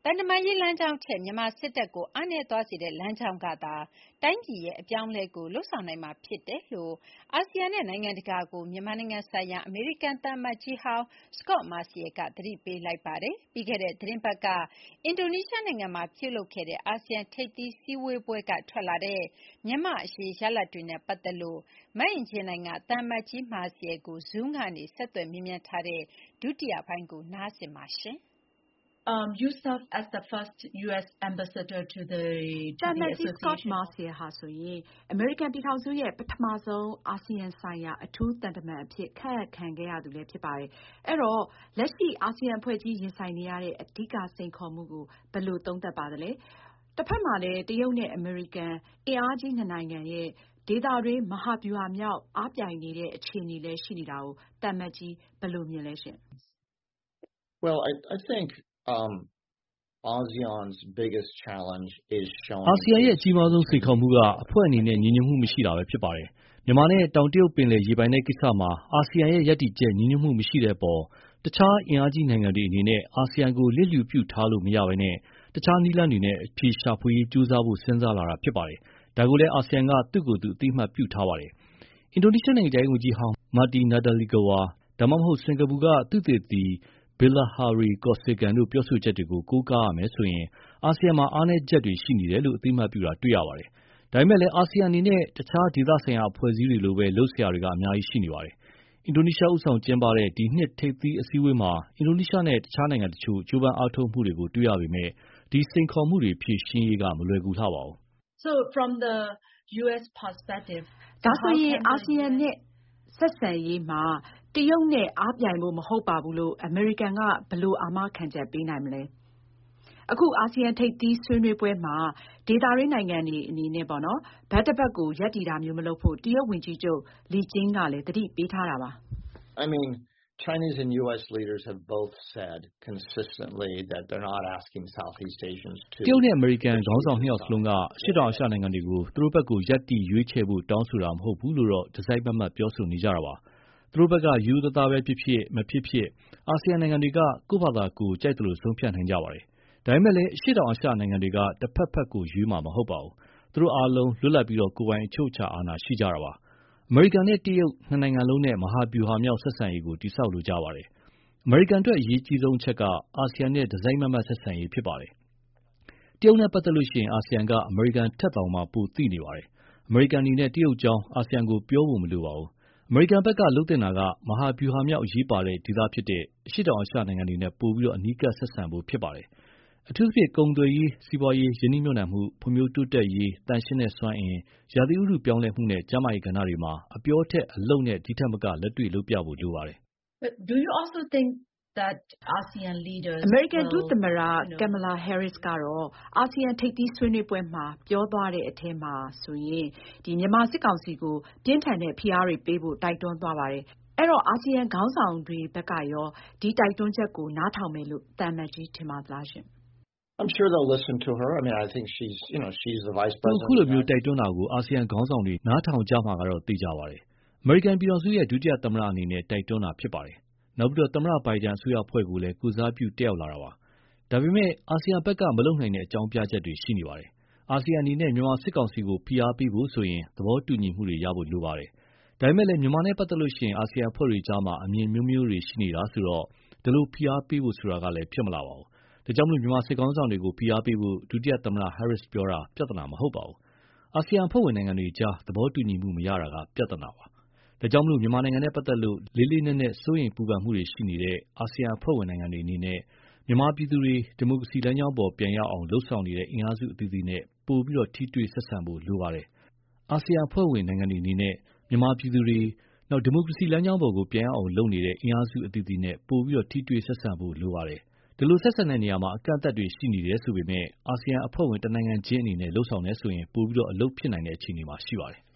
သံတမန်ရေးလမ်းကြောင်းထက်မြန်မာစစ်တပ်ကိုအားနည်းသွားစေတဲ့လမ်းကြောင်းကသာတိုင်းပြည်ရဲ့အပြောင်းအလဲကိုလုပ်ဆောင်နိုင်မှာဖြစ်တယ်လို့အာဆီယံနဲ့နိုင်ငံတကာကိုမြန်မာနိုင်ငံဆိုင်ရာအမေရိကန်သံအမတ်ကြီးဟောင်း Scot Marciel ကသတိပေးလိုက်ပါတယ်။ပြီးခဲ့တဲ့သီတင်းပတ်ကအင်ဒိုနီးရှားနိုင်ငံမှာပြုလုပ်ခဲ့တဲ့အာဆီယံထိပ်သီးစည်းဝေးပွဲကထွက်လာတဲ့မြန်မာ့အရေးရလဒ်တွေနဲ့ပတ်သက်လို့မအင်ကြင်းနိုင်ကသံအမတ်ကြီး Marciel ကို Zoom ကနေဆက်သွယ်မေးမြန်းထားတဲ့ဒုတိယပိုင်းကိုနားဆင်ပါရှင်။ You serve as the first U.S. ambassador to the Scot Marciel ဟာဆိုရင်အမေရိကန်ပြည်ထောင်စုရဲ့ပထမဆုံးအာဆီယံဆိုင်ရာအထူးသံတမန်အဖြစ်ခန့်အပ်ခံခဲ့ရသူလည်းဖြစ်ပါတယ်။အဲ့တော့လက်ရှိအာဆီယံအဖွဲ့ကြီးရင်ဆိုင်နေရတဲ့အဓိကစိန်ခေါ်မှုကိုဘယ်လိုသုံးသပ်ပါသလဲ။တစ်ဖက်မှာလည်းတရုတ်နဲ့အမေရိကန်အင်အားကြီးနှစ်နိုင်ငံရဲ့ဒေသတွင်းမဟာဗျူဟာမြောက်အားပြိုင်နေတဲ့အခြေအနေလည်းရှိနေတာကိုသံအမတ်ကြီးဘယ်လိုမြင်လဲရှင်။ Well, I think ASEAN's biggest challenge is showing အာဆီယံရဲ့အကြီးမားဆုံးစိန်ခေါ်မှုကအဖွဲ့အနေနဲ့ညီညွတ်မှုမရှိတာပဲဖြစ်ပါတယ်။မြန်မာနဲ့တောင်တရုတ်ပင်လယ်ရေပိုင်တဲ့ကိစ္စမှာအာဆီယံရဲ့ရပ်တည်ချက်ညီညွတ်မှုမရှိတဲ့အပေါ်တခြားအင်အားကြီးနိုင်ငံတွေအနေနဲ့အာဆီယံကိုလစ်လျူပြုထားလို့မရဘဲနဲ့တခြားနည်းလမ်းတွေနဲ့အဖြေရှာဖွေရေးကြိုးစားဖို့စဉ်းစားလာတာဖြစ်ပါတယ်။ဒါကိုလည်းအာဆီယံကသူ့ကိုယ်သူအသိအမှတ်ပြုထားပါတယ်။အင်ဒိုနီးရှားနိုင်ငံသားဝန်ကြီးဟောင်း Marty Natalegawa ဒါမှမဟုတ်စင်ကာပူကသုတေသီBilahari Kausikan တို့ပြောဆိုချက်တွေကိုကိုးကားရမယ်ဆိုရင်အာဆီယံမှာအားနည်းချက်တွေရှိနေတယ်လို့အသိအမှတ်ပြုတာတွေ့ရပါတယ်။ဒါပေမဲ့လည်းအာဆီယံအနေနဲ့တခြားဒေသဆိုင်ရာအဖွဲ့အစည်းတွေလိုပဲလုပ်စရာတွေကအများကြီးရှိနေပါတယ်။အင်ဒိုနီးရှားဦးဆောင်ကျင်းပတဲ့ဒီနှစ်ထိပ်သီးအစည်းအဝေးမှာအင်ဒိုနီးရှားနဲ့တခြားနိုင်ငံတချို့ကြိုးပမ်းအားထုတ်မှုတွေကိုတွေ့ရပေမဲ့ဒီစိန်ခေါ်မှုတွေဖြေရှင်းရေးကမလွယ်ကူလှပါဘူး။ So from the U.S. perspective ဒါဆိုရင်အာဆီယံနဲ့ဆက်ဆံရေးမှာတရုတ်နဲ့အားပြိုင်ဖို့မဟုတ်ပါဘူးလို့အမေရိကန်ကဘယ်လိုအာမခံချက်ပေးနိုင်မလဲ။အခုအာဆီယံထိပ်သီးဆွေးနွေးပွဲမှာဒေသတွင်းနိုင်ငံတွေအနေနဲ့ပေါ့နော်ဘက်တစ်ဖက်ကိုရပ်တည်တာမျိုးမလုပ်ဖို့တရုတ်ဝန်ကြီးချုပ်လီကျင်းကလည်းသတိပေးထားတာပါ။ I mean, Chinese and U.S. leaders have both said consistently that they're not asking Southeast Asians to တရုတ်နဲ့အမေရိကန်ခေါင်းဆောင်နှစ်ယောက်စလုံးကအရှေ့တောင်အာရှနိုင်ငံတွေကိုသူတို့ဘက်ကိုရပ်တည်ရွေးချယ်ဖို့တောင်းဆိုတာမဟုတ်ဘူးလို့တော့တစိုက်မတ်မတ်ပြောဆိုနေကြတာပါ။သူတို့ဘက်ကရိုးသားသားပဲဖြစ်ဖြစ်မဖြစ်ဖြစ်အာဆီယံနိုင်ငံတွေကကိုယ့်ဘာသာကိုယ်ကြိုက်တယ်လို့ဆုံးဖြတ်နိုင်ကြပါတယ်။ဒါပေမဲ့လည်းအရှေ့တောင်အာရှနိုင်ငံတွေကတစ်ဖက်ဖက်ကိုရွေးမှာမဟုတ်ပါဘူး။သူတို့အားလုံးလွတ်လပ်ပြီးကိုယ်ပိုင်အချုပ်အခြာအာဏာရှိကြတာပါ။အမေရိကန်နဲ့တရုတ်နှစ်နိုင်ငံလုံးနဲ့မဟာဗျူဟာမြောက်ဆက်ဆံရေးကိုတည်ဆောက်လိုကြပါတယ်။အမေရိကန်အတွက်အရေးကြီးဆုံးအချက်ကအာဆီယံနဲ့တစိုက်မတ်မတ်ဆက်ဆံရေးဖြစ်ပါတယ်။တရုတ်နဲ့ပတ်သက်လို့ရှိရင်အာဆီယံကအမေရိကန်ထက်တောင်မှပိုသိနေပါတယ်။အမေရိကန်အနေနဲ့တရုတ်ကြောင်းအာဆီယံကိုပြောဖို့မလိုပါဘူး။အမေရိကန်ဘက်ကလုပ်တင်တာကမဟာဗျူဟာမြောက်အရေးပါတဲ့ဒေသဖြစ်တဲ့အရှေ့တောင်အာရှနိုင်ငံတွေနဲ့ပိုပြီးအနီးကပ်ဆက်ဆံဖို့ဖြစ်ပါတယ်။အထူးသဖြင့်ကုန်သွယ်ရေးစီးပွားရေးရင်းနှီးမြှုပ်နှံမှုဖွံ့ဖြိုးတိုးတက်ရေးသန့်ရှင်းတဲ့စွမ်းအင်ရာသီဥတုပြောင်းလဲမှုနဲ့ကျန်းမာရေးကဏ္ဍတွေမှာအပြောထက်အလုပ်နဲ့ဒီထက်မကလက်တွေ့လုပ်ပြဖို့လိုပါတယ်။ But do you also think that ASEAN leaders အမေရိကန်ဒုသမ္မတ Kamala Harris ကတော့အာဆီယံထိပ်သီးဆွေးနွေးပွဲမှာပြောသွားတဲ့အထဲမှာဆိုရင်ဒီမြန်မာစစ်ကောင်စီကိုပြင်းထန်တဲ့ဖိအားတွေပေးဖို့တိုက်တွန်းသွားပါတယ်။အဲ့တော့အာဆီယံခေါင်းဆောင်တွေဘက်ကရောဒီတိုက်တွန်းချက်ကိုနားထောင်မယ်လို့သံအမတ်ကြီးထင်ပါသလားရှင်။ I'm sure they'll listen to her. I mean, I think she's the vice president. အခုလိုမျိုးတိုက်တွန်းတာကိုအာဆီယံခေါင်းဆောင်တွေနားထောင်ကြမှာကတော့သိကြပါတယ်။အမေရိကန်ပြည်ထောင်စုရဲ့ဒုတိယသမ္မတအနေနဲ့တိုက်တွန်းတာဖြစ်ပါတယ်။နောက်ပြီးသမ္မတဘိုင်ဒန်အစိုးရအဖွဲ့ကိုလည်းကိုယ်စားပြုတက်ရောက်လာတာပါ။ဒါပေမဲ့အာဆီယံဘက်ကမလုပ်နိုင်တဲ့အကြောင်းပြချက်တွေရှိနေပါတယ်။အာဆီယံအနေနဲ့မြန်မာစစ်ကောင်စီကိုဖိအားပေးဖို့ဆိုရင်သဘောတူညီမှုတွေရဖို့လိုပါတယ်။ဒါပေမဲ့လည်းမြန်မာနဲ့ပတ်သက်လို့ရှိရင်အာဆီယံအဖွဲ့တွေကြားမှာအမြင်မျိုးမျိုးတွေရှိနေတာဆိုတော့ဒီလိုဖိအားပေးဖို့ဆိုတာကလည်းဖြစ်မလာပါဘူး။ဒါကြောင့်မြန်မာစစ်ကောင်ဆောင်တွေကိုဖိအားပေးဖို့ဒုတိယသမ္မတ Harris ပြောတာပြဿနာမဟုတ်ပါဘူး။အာဆီယံအဖွဲ့ဝင်နိုင်ငံတွေကြားသဘောတူညီမှုမရတာကပြဿနာပါ။ဒါကြောင့်မြန်မာနိုင်ငံနဲ့ပတ်သက်လို့လေးလေးနက်နက်စိုးရိမ်ပူပန်မှုတွေရှိနေတဲ့အာဆီယံအဖွဲ့ဝင်နိုင်ငံတွေအနေနဲ့မြန်မာပြည်သူတွေဒီမိုကရေစီလမ်းကြောင်းပေါ်ပြန်ရောက်အောင်လှုံ့ဆော်နေတဲ့အင်အားစုအသီးသီးနဲ့ပိုပြီးထိတွေ့ဆက်ဆံဖို့လိုပါတယ်။အာဆီယံအဖွဲ့ဝင်နိုင်ငံတွေအနေနဲ့မြန်မာပြည်သူတွေဒီမိုကရေစီလမ်းကြောင်းပေါ်ကိုပြန်ရောက်အောင်လုပ်နေတဲ့အင်အားစုအသီးသီးနဲ့ပိုပြီးထိတွေ့ဆက်ဆံဖို့လိုပါတယ်။ဒီလိုဆက်ဆံတဲ့နေရာမှာအကန့်အသတ်တွေရှိနေတယ်ဆိုပေမဲ့အာဆီယံအဖွဲ့ဝင်တနိုင်ငံချင်းအနေနဲ့လှုံ့ဆော်နေဆိုရင်ပိုပြီးအလုပ်ဖြစ်နိုင်တဲ့အခြေအနေမှာရှိပါတယ်။